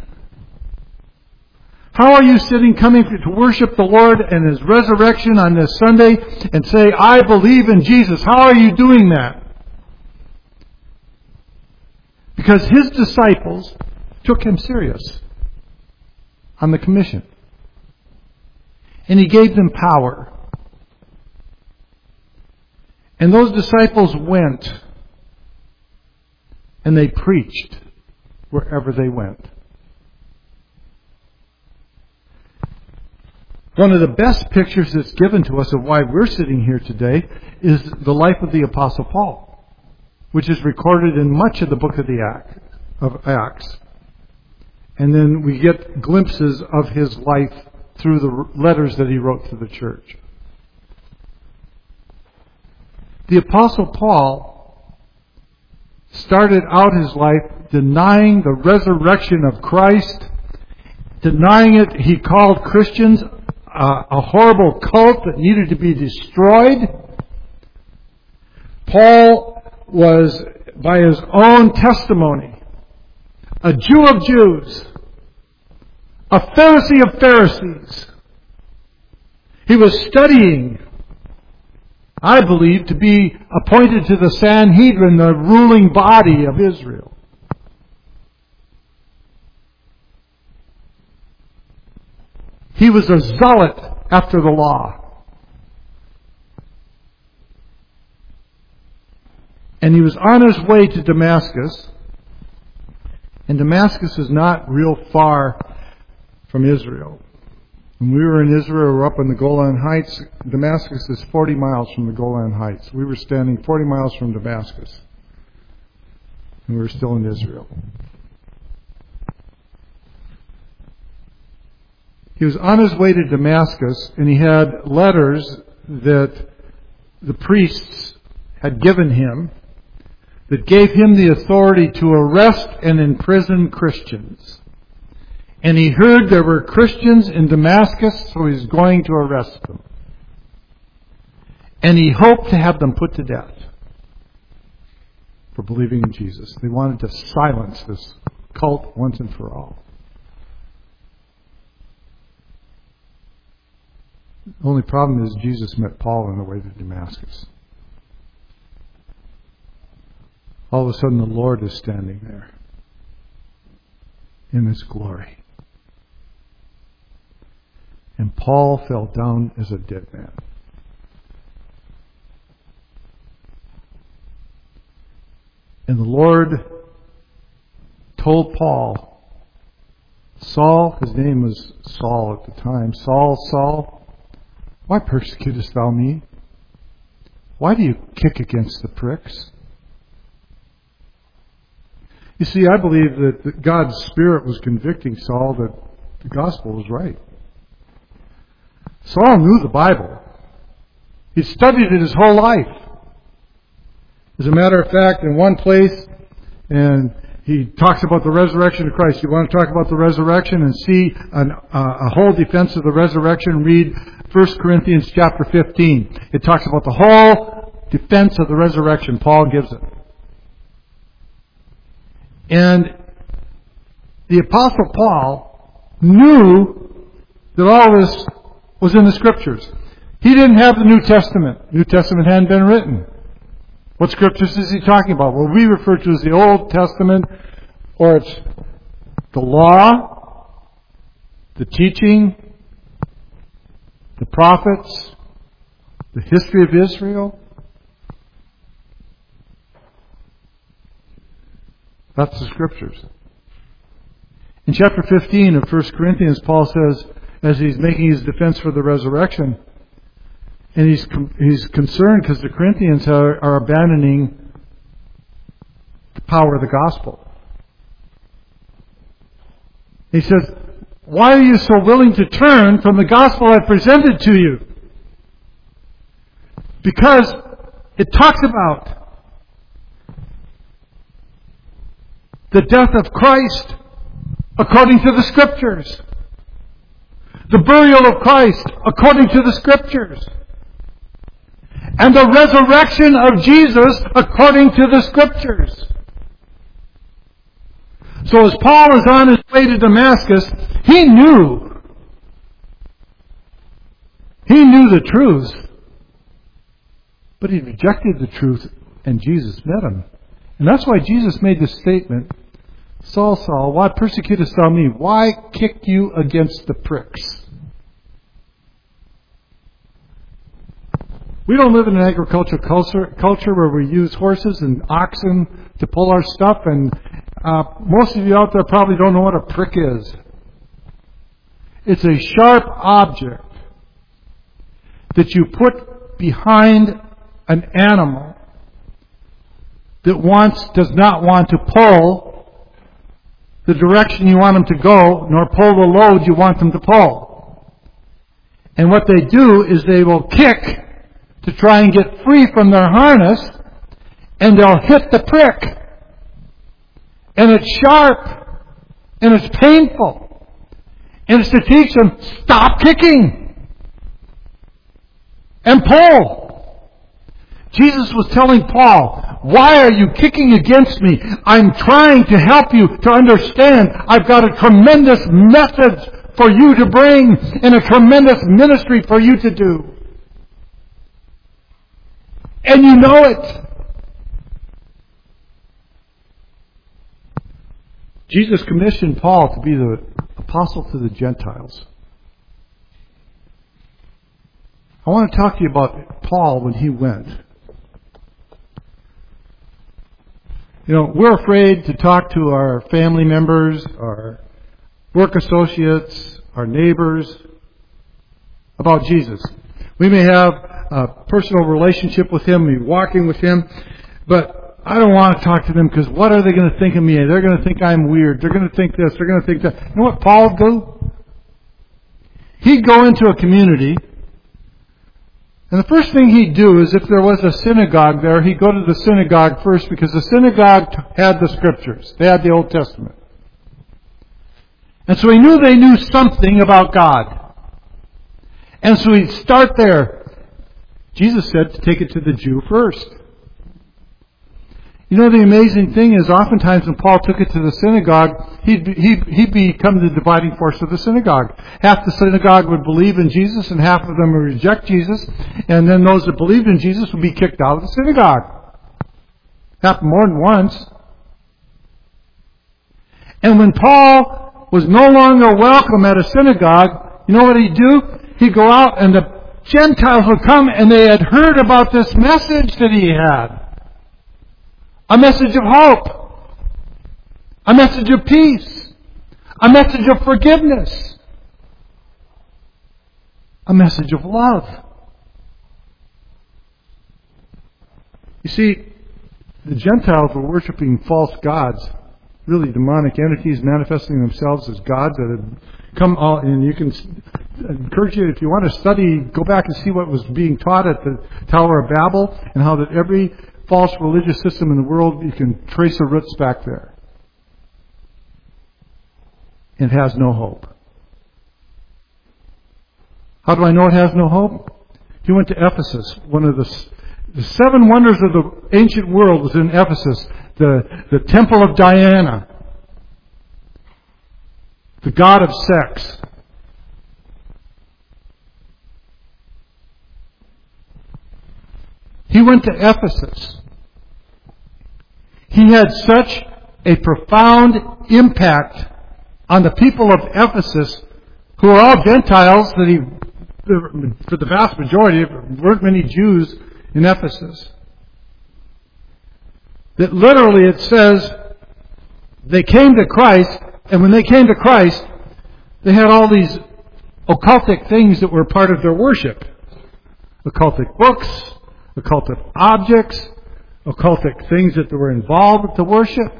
How are you sitting, coming to worship the Lord and His resurrection on this Sunday and say, I believe in Jesus? How are you doing that? Because His disciples took Him serious on the commission. And He gave them power. And those disciples went and they preached wherever they went. One of the best pictures that's given to us of why we're sitting here today is the life of the Apostle Paul, which is recorded in much of the book of the Act, of Acts. And then we get glimpses of his life through the letters that he wrote to the church. The Apostle Paul started out his life denying the resurrection of Christ, denying it. He called Christians uh, a horrible cult that needed to be destroyed. Paul was, by his own testimony, a Jew of Jews, a Pharisee of Pharisees. He was studying, I believe, to be appointed to the Sanhedrin, the ruling body of Israel. He was a zealot after the law. And he was on his way to Damascus. And Damascus is not real far from Israel. When we were in Israel, we were up in the Golan Heights. Damascus is forty miles from the Golan Heights. We were standing forty miles from Damascus. And we were still in Israel. He was on his way to Damascus, and he had letters that the priests had given him that gave him the authority to arrest and imprison Christians. And he heard there were Christians in Damascus, so he was going to arrest them. And he hoped to have them put to death for believing in Jesus. They wanted to silence this cult once and for all. The only problem is Jesus met Paul on the way to Damascus. All of a sudden the Lord is standing there in His glory. And Paul fell down as a dead man. And the Lord told Paul, Saul, his name was Saul at the time, Saul, Saul, why persecutest thou me? Why do you kick against the pricks? You see, I believe that God's Spirit was convicting Saul that the gospel was right. Saul knew the Bible. He studied it his whole life. As a matter of fact, in one place, and he talks about the resurrection of Christ. You want to talk about the resurrection and see an, uh, a whole defense of the resurrection? Read First Corinthians chapter fifteen. It talks about the whole defense of the resurrection. Paul gives it. And the Apostle Paul knew that all this was in the Scriptures. He didn't have the New Testament. New Testament hadn't been written. What Scriptures is he talking about? Well, we refer to as the Old Testament, or it's the law, the teaching, the prophets, the history of Israel. That's the Scriptures. In chapter fifteen of First Corinthians, Paul says, as he's making his defense for the resurrection, and he's he's concerned because the Corinthians are, are abandoning the power of the gospel. He says, why are you so willing to turn from the gospel I presented to you? Because it talks about the death of Christ according to the Scriptures. The burial of Christ according to the Scriptures. And the resurrection of Jesus according to the Scriptures. So as Paul is on his way to Damascus, he knew. He knew the truth. But he rejected the truth, and Jesus met him. And that's why Jesus made this statement, Saul, Saul, why persecutest thou me? Why kick you against the pricks? We don't live in an agricultural culture, culture where we use horses and oxen to pull our stuff, and uh, most of you out there probably don't know what a prick is. It's a sharp object that you put behind an animal that wants, does not want to pull the direction you want them to go, nor pull the load you want them to pull. And what they do is they will kick to try and get free from their harness, and they'll hit the prick. And it's sharp, and it's painful. And it's to teach them, stop kicking and pull. Jesus was telling Paul, why are you kicking against me? I'm trying to help you to understand I've got a tremendous message for you to bring and a tremendous ministry for you to do. And you know it. Jesus commissioned Paul to be the apostle to the Gentiles. I want to talk to you about Paul when he went. You know, we're afraid to talk to our family members, our work associates, our neighbors about Jesus. We may have a personal relationship with Him, be walking with Him, but I don't want to talk to them because what are they going to think of me? They're going to think I'm weird. They're going to think this. They're going to think that. You know what Paul would do? He'd go into a community, and the first thing he'd do is if there was a synagogue there, he'd go to the synagogue first because the synagogue had the Scriptures. They had the Old Testament. And so he knew they knew something about God. And so he'd start there. Jesus said to take it to the Jew first. You know, the amazing thing is oftentimes when Paul took it to the synagogue, he'd, he'd, he'd become the dividing force of the synagogue. Half the synagogue would believe in Jesus and half of them would reject Jesus. And then those that believed in Jesus would be kicked out of the synagogue. Happened more than once. And when Paul was no longer welcome at a synagogue, you know what he'd do? He'd go out and the Gentiles would come and they had heard about this message that he had. A message of hope. A message of peace. A message of forgiveness. A message of love. You see, the Gentiles were worshiping false gods, really demonic entities manifesting themselves as gods that had come out. And you can encourage you, if you want to study, go back and see what was being taught at the Tower of Babel and how that every false religious system in the world, you can trace the roots back there. It has no hope. How do I know it has no hope? He went to Ephesus. One of the, the seven wonders of the ancient world was in Ephesus. The, the temple of Diana. The god of sex. He went to Ephesus. He had such a profound impact on the people of Ephesus, who are all Gentiles, that he, for the vast majority, there weren't many Jews in Ephesus. That literally it says they came to Christ, and when they came to Christ, they had all these occultic things that were part of their worship. Occultic books, occultic objects, occultic things that were involved with the worship.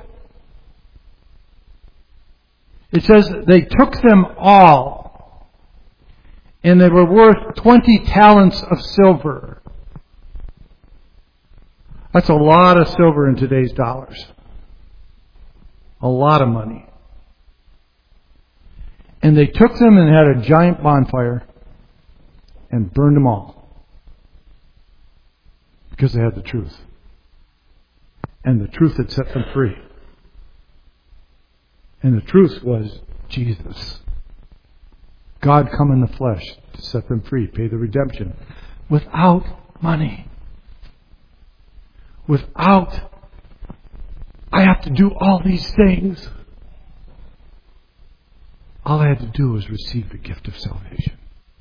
It says they took them all, and they were worth twenty talents of silver. That's a lot of silver in today's dollars. A lot of money. And they took them and had a giant bonfire and burned them all. Because they had the truth. And the truth had set them free. And the truth was Jesus. God come in the flesh to set them free, pay the redemption. Without money. Without, I have to do all these things. All I had to do was receive the gift of salvation.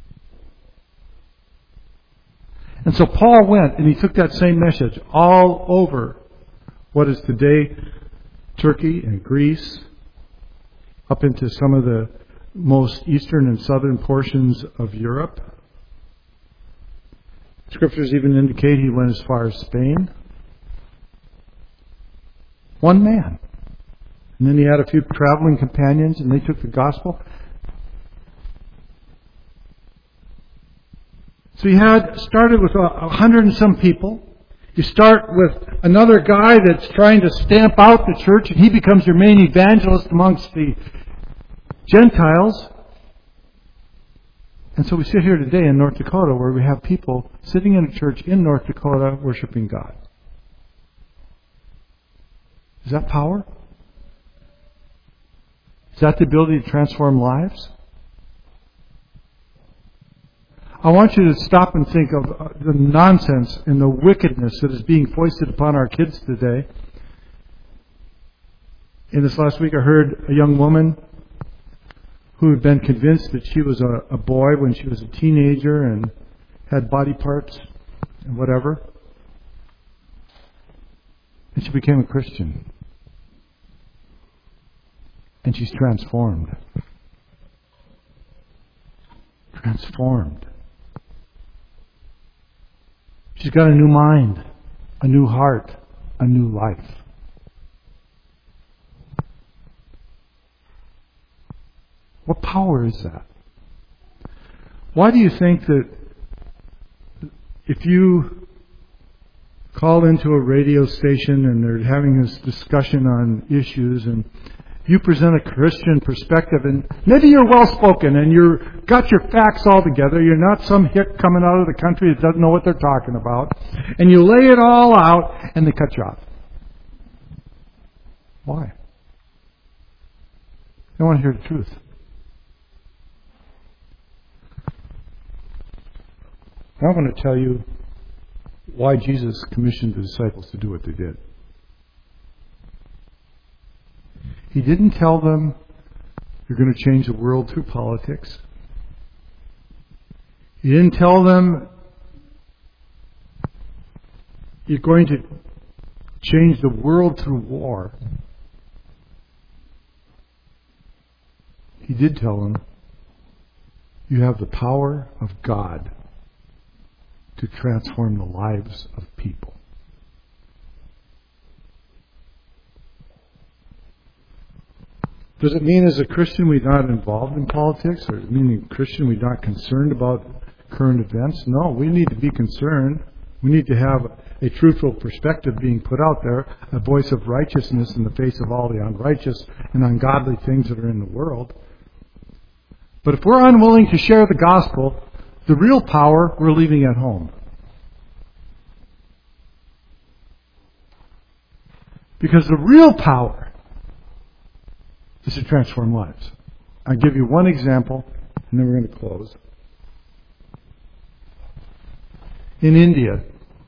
And so Paul went and he took that same message all over what is today Turkey and Greece, up into some of the most eastern and southern portions of Europe. Scriptures even indicate he went as far as Spain. One man. And then he had a few traveling companions, and they took the gospel. So he had started with a hundred and some people. You start with another guy that's trying to stamp out the church, and he becomes your main evangelist amongst the Gentiles. And so we sit here today in North Dakota where we have people sitting in a church in North Dakota worshiping God. Is that power? Is that the ability to transform lives? I want you to stop and think of the nonsense and the wickedness that is being foisted upon our kids today. In this last week I heard a young woman who had been convinced that she was a, a boy when she was a teenager and had body parts and whatever. And she became a Christian. And she's transformed. Transformed. She's got a new mind, a new heart, a new life. What power is that? Why do you think that if you call into a radio station and they're having this discussion on issues and you present a Christian perspective and maybe you're well spoken and you've got your facts all together, you're not some hick coming out of the country that doesn't know what they're talking about, and you lay it all out and they cut you off. Why? They want to hear the truth. I want to tell you why Jesus commissioned the disciples to do what they did. He didn't tell them you're going to change the world through politics. He didn't tell them you're going to change the world through war. He did tell them you have the power of God to transform the lives of people. Does it mean as a Christian we're not involved in politics? Or does it mean as a Christian we're not concerned about current events? No, we need to be concerned. We need to have a truthful perspective being put out there, a voice of righteousness in the face of all the unrighteous and ungodly things that are in the world. But if we're unwilling to share the gospel, the real power we're leaving at home. Because the real power is to transform lives. I'll give you one example, and then we're going to close. In India,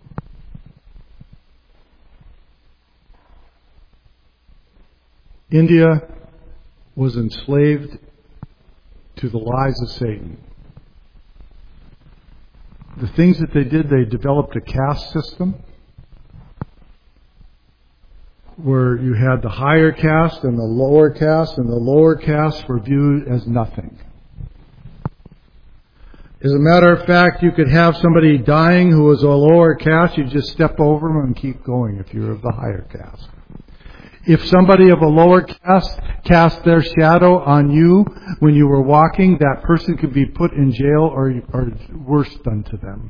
India was enslaved to the lies of Satan. The things that they did, they developed a caste system. where you had the higher caste and the lower caste, and the lower caste were viewed as nothing. As a matter of fact, you could have somebody dying who was a lower caste, you just step over them and keep going if you're of the higher caste. If somebody of a lower caste cast their shadow on you when you were walking, that person could be put in jail or, or worse done to them.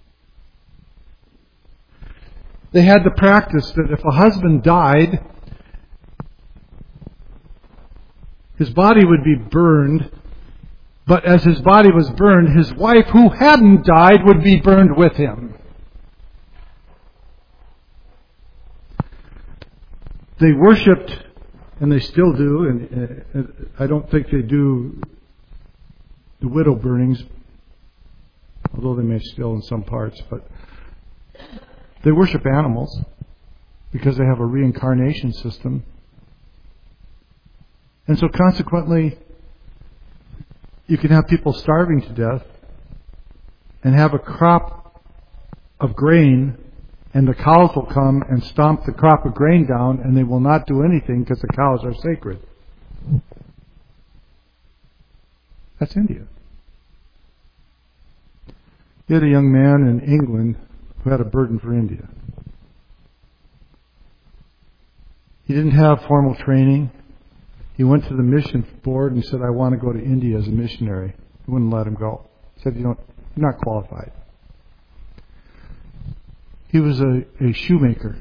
They had the practice that if a husband died, his body would be burned, but as his body was burned, his wife who hadn't died would be burned with him. They worshipped, and they still do, and uh, I don't think they do the widow burnings, although they may still in some parts, but they worship animals because they have a reincarnation system. And so consequently, you can have people starving to death and have a crop of grain, and the cows will come and stomp the crop of grain down, and they will not do anything because the cows are sacred. That's India. You had a young man in England who had a burden for India. He didn't have formal training. He went to the mission board and said, I want to go to India as a missionary. They wouldn't let him go. He said, you don't, you're not qualified. He was a, a shoemaker.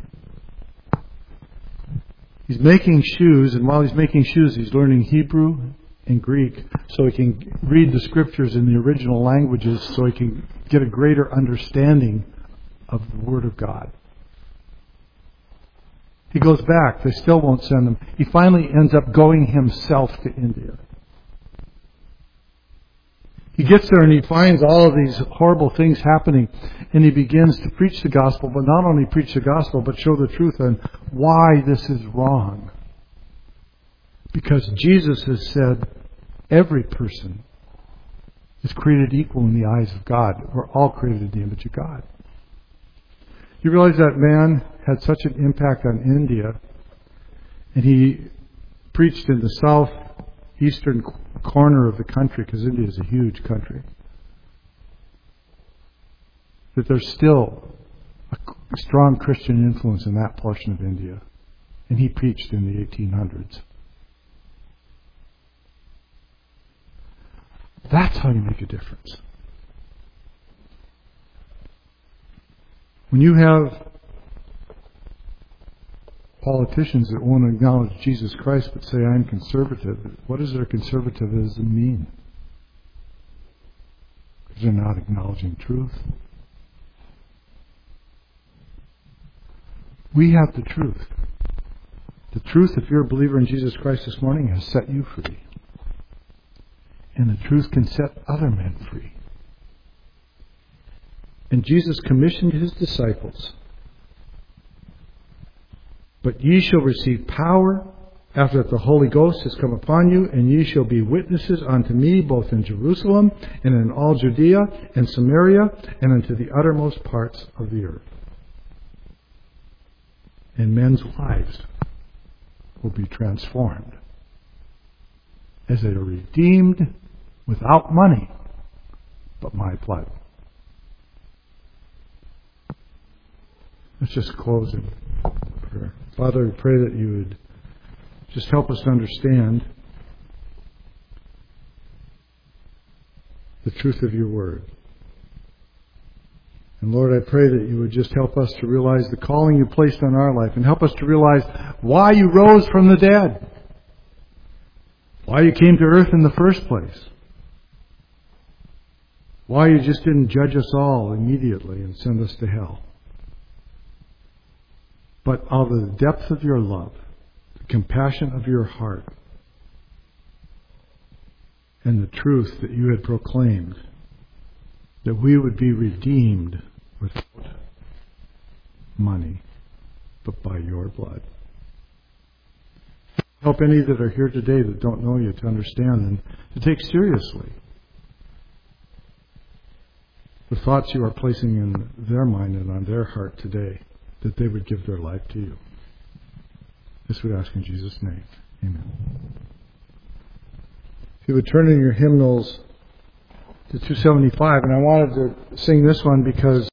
He's making shoes, and while he's making shoes, he's learning Hebrew and Greek so he can read the scriptures in the original languages so he can get a greater understanding of the Word of God. He goes back. They still won't send him. He finally ends up going himself to India. He gets there and he finds all of these horrible things happening, and he begins to preach the gospel, but not only preach the gospel, but show the truth on why this is wrong. Because Jesus has said every person is created equal in the eyes of God. We're all created in the image of God. You realize that man had such an impact on India, and he preached in the southeastern corner of the country, because India is a huge country, that there's still a strong Christian influence in that portion of India. And he preached in the eighteen hundreds. That's how you make a difference. When you have politicians that won't acknowledge Jesus Christ but say, I'm conservative, what does their conservatism mean? Because they're not acknowledging truth. We have the truth. The truth, if you're a believer in Jesus Christ this morning, has set you free. And the truth can set other men free. And Jesus commissioned his disciples. But ye shall receive power after that the Holy Ghost has come upon you, and ye shall be witnesses unto me both in Jerusalem and in all Judea and Samaria and unto the uttermost parts of the earth. And men's lives will be transformed as they are redeemed without money, but my blood. Let's just close in prayer. Father, we pray that you would just help us to understand the truth of your word. And Lord, I pray that you would just help us to realize the calling you placed on our life, and help us to realize why you rose from the dead, why you came to earth in the first place, why you just didn't judge us all immediately and send us to hell. But out of the depth of your love, the compassion of your heart, and the truth that you had proclaimed, that we would be redeemed without money, but by your blood. Help any that are here today that don't know you to understand and to take seriously the thoughts you are placing in their mind and on their heart today, that they would give their life to you. This we ask in Jesus' name. Amen. If you would turn in your hymnals to two seventy-five, and I wanted to sing this one because